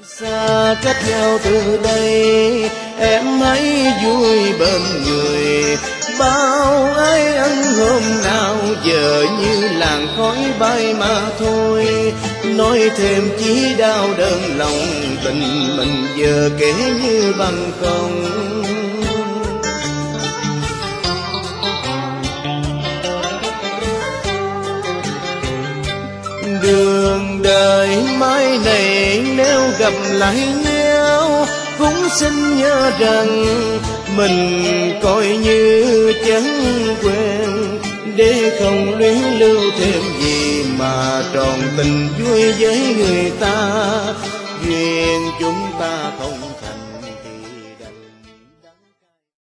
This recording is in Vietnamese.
Xa cách nhau từ đây, em hãy vui bên người. Bao ái ân hôm nào giờ như làn khói bay mà thôi. Nói thêm chỉ đau đớn lòng, tình mình giờ kể như bằng không. Đường đời mai này nếu gặp lại nhau, cũng xin nhớ rằng mình coi như chẳng quen, để không luyến lưu thêm gì mà tròn tình vui với người ta. Duyên chúng ta không